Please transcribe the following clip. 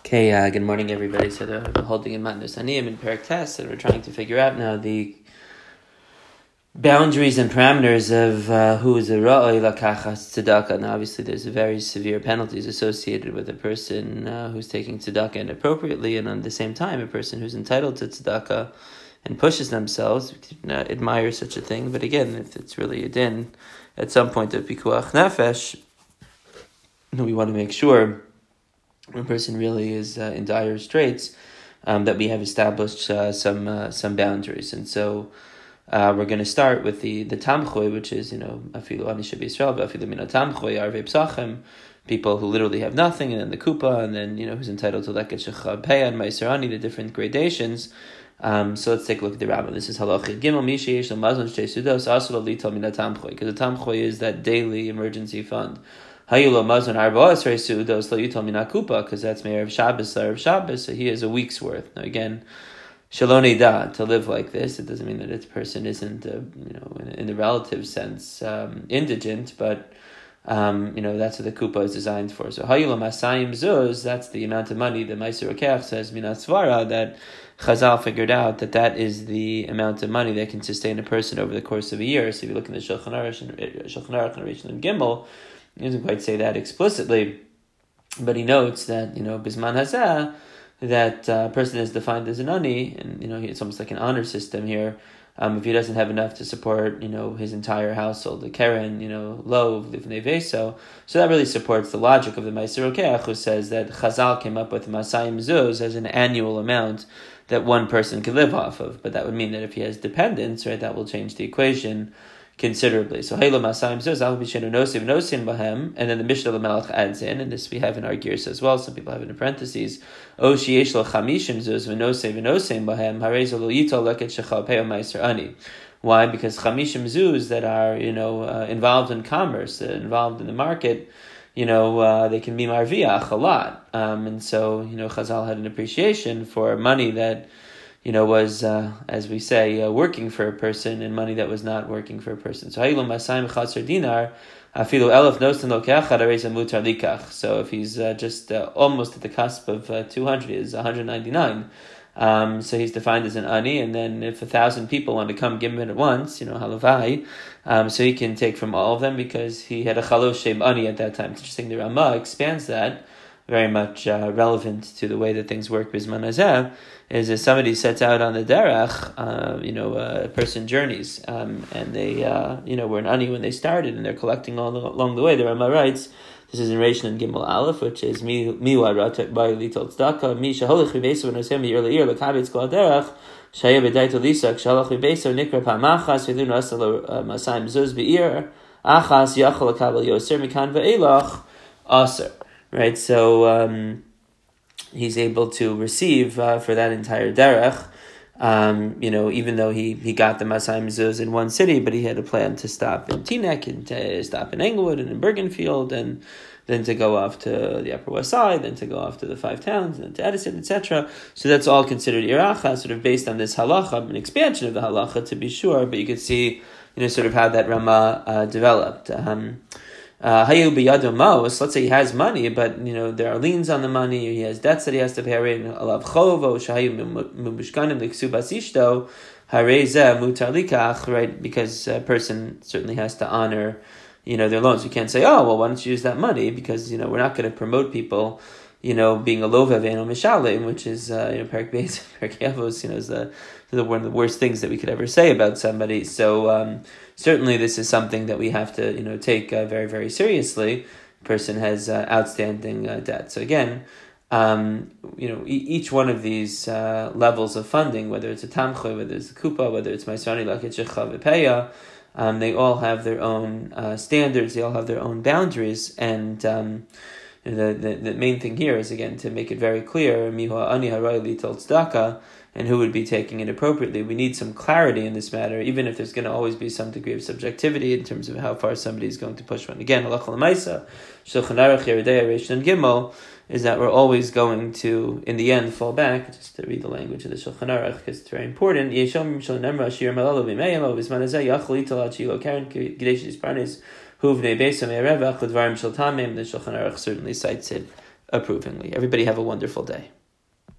Okay, good morning, everybody. So we're holding in Matnos Aniyim in Perek Tes, and we're trying to figure out now the boundaries and parameters of who is a ra'oi lakachas tzedakah. Now, obviously, there's very severe penalties associated with a person who's taking tzedakah inappropriately, and at the same time, a person who's entitled to tzedakah and pushes themselves. We can admire such a thing, but again, if it's really a din, at some point of pikuach nefesh, we want to make sure when a person really is in dire straits, that we have established some boundaries. And so we're going to start with the tamchoy, which is, afilu ani sheb'Yisrael, afilu mina tamchoy, arvei psachim, people who literally have nothing, and then the kupa, and then, who's entitled to leket shecha peah and meiser ani, the different gradations. So let's take a look at the Rambam. This is halacha gimel, mi sheyesh lo mazon shtei sudos, asur lo lital mina tamchoy, because the tamchoy is that daily emergency fund. Hayulo mazon arba'as reisudos lo yital mina kupa, because that's Me'erev Shabbos, so he has a week's worth. Now again, shalom da, to live like this, it doesn't mean that this person isn't, in the relative sense, indigent, but that's what the kupa is designed for. So hayulo masayim zuz, that's the amount of money the Meiser Rokeach says minas svara, that Chazal figured out that is the amount of money that can sustain a person over the course of a year. So if you look in the Shulchan Aruch and Rishon Gimel, he doesn't quite say that explicitly, but he notes that, Bisman Hazeh, that person is defined as an ani, and, it's almost like an honor system here. If he doesn't have enough to support, his entire household, the keren, lov, livnei veso. So that really supports the logic of the Meiser Rokeach, who says that Chazal came up with Masayim Zuz as an annual amount that one person could live off of. But that would mean that if he has dependents, right, that will change the equation considerably. So Haylo Masayim Zuz, Al Bishenu Nosiv Nosin Bahem, and then the Mishnah Lamelech adds in, and this we have in our gears as well, some people have it in parentheses, O Shiesh Lo Chamishim Zuz V'Nosei V'Nosein Bahem, Hareza Lo Yito Leket Shechal Peo Meiser Ani. Why? Because Chamishim Zuz that are, involved in commerce, involved in the market, they can be marviach a lot. And so, Chazal had an appreciation for money that, was, as we say, working for a person, and money that was not working for a person. So, Ha'ilu Masayim Chatzar Dinar, Afilu Elef Nosten Lokechad Areza Mutar Likach. So, if he's just almost at the cusp of 200, is 199. So he's defined as an ani, and then if 1,000 people want to come give him it at once, halavai, so he can take from all of them because he had a chalosh shem ani at that time. It's interesting, the Ramah expands that, very much relevant to the way that things work with Bisman Hazeh, is if somebody sets out on the derech, a person journeys, and they, were an ani when they started, and they're collecting all along the way. The Ramah writes, this is in Rishon and Gimel Aleph, which is mi wa'ratek by litol tzedakah, mi shaholach v'beso v'nosem mi year l'kabetz kol derech, shaya v'daito lisak, shaholach v'beso nikra pa'machas, v'lu nasalo masayim zuz b'ir, achas yachol l'kabel yoser, mikan v'elach, aser. Right, so he's able to receive for that entire derech, even though he got the Masayim Zuz in one city, but he had a plan to stop in Teaneck, and to stop in Englewood and in Bergenfield, and then to go off to the Upper West Side, then to go off to the Five Towns, and to Edison, etc. So that's all considered iracha, sort of based on this halacha, an expansion of the halacha to be sure, but you could see, sort of how that Ramah developed. Hayu biyado maos, let's say he has money, but there are liens on the money, or he has debts that he has to pay. Alav chovo shahayu mumushkanim liksubas ishto hareza mutar likach, right? Because a person certainly has to honor, their loans. You can't say, oh, well, why don't you use that money? Because we're not going to promote people, being a lova ve'eno mishalim, which is Perek Beis, Perek Avos, is one of the worst things that we could ever say about somebody. So certainly this is something that we have to take very, very seriously. A person has outstanding debt. So again, each one of these levels of funding, whether it's a tamchoy, whether it's a kupa, whether it's maisrani laket shecha v'peah, they all have their own standards. They all have their own boundaries, and the main thing here is, again, to make it very clear, mihu ani haray lital tzedakah, and who would be taking it appropriately. We need some clarity in this matter, even if there's going to always be some degree of subjectivity in terms of how far somebody is going to push one. Again, halacha l'maisa, Shulchan Aruch, Yeridei, Rishon and Gimel, is that we're always going to, in the end, fall back, just to read the language of the Shulchan Aruch, because it's very important. Yeshom shel nemra shir malalo b'meyim, o b'zman hazeh yachol yital ad shilo karen k'desh yisparnes huvnei beso me'erevach l'dvarim shel tamim. The Shulchan Aruch certainly cites it approvingly. Everybody have a wonderful day.